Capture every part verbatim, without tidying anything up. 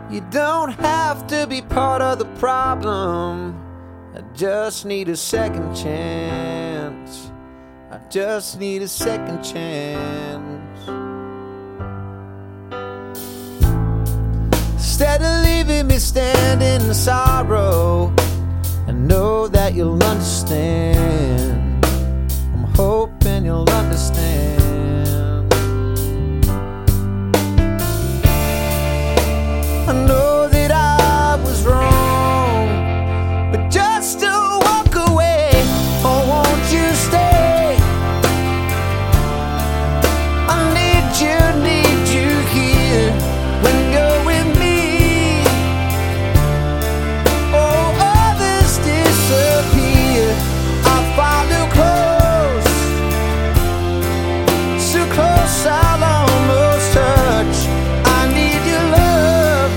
You don't have to be part of the problem. I just need a second chance. I just need a second chance. Instead of leaving me standing in sorrow, I know that you'll understand. I'm hoping you'll understand. I know that I was wrong, but just to walk away, or won't you stay? I need you, need you here when you're with me. Oh, others disappear, I follow close, so close I'll almost touch. I need your love,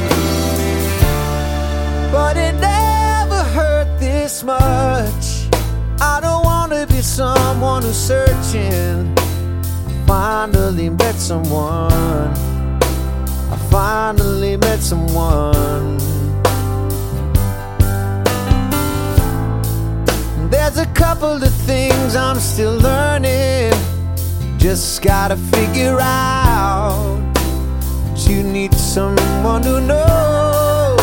but it never hurt this much. I don't wanna be someone who's searching. Finally met someone. I finally met someone. There's a couple of things I'm still learning. Just gotta figure out that you need someone who knows.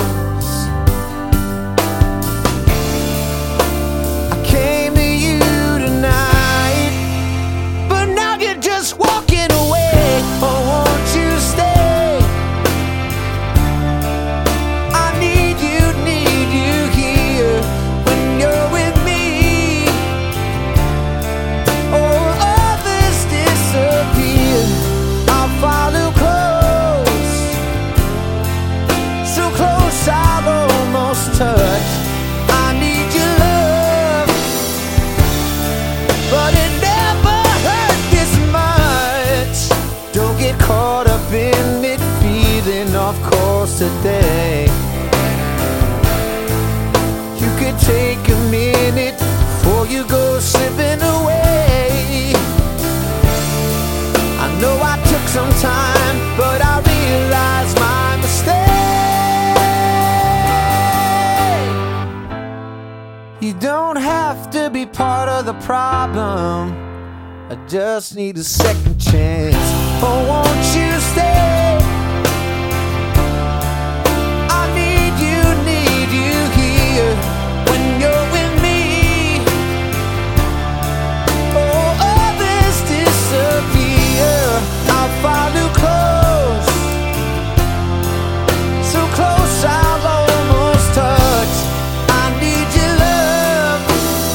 I came to you tonight, but now you're just walking away. Oh, won't you stay? I need you, need you here when you're with me. Oh, others disappear, I'll follow close, so close I'll almost touch. I need your love, but it never hurt this much. Don't get caught up in it, feeling off course today. You could take a minute before you go slipping away. I know I took some time, but I realized my mistake. You don't have to be part of the problem. I just need a second chance. Oh, won't you stay? I need you, need you here when you're with me. Oh, others disappear, I'll follow close, so close I'll almost touch. I need your love,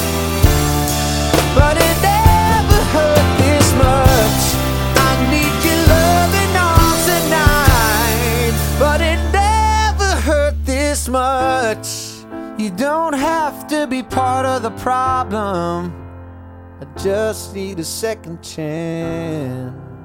but it never hurt this much. I need your loving arms tonight, but it never hurt this much. You don't have to be part of the problem. I just need a second chance.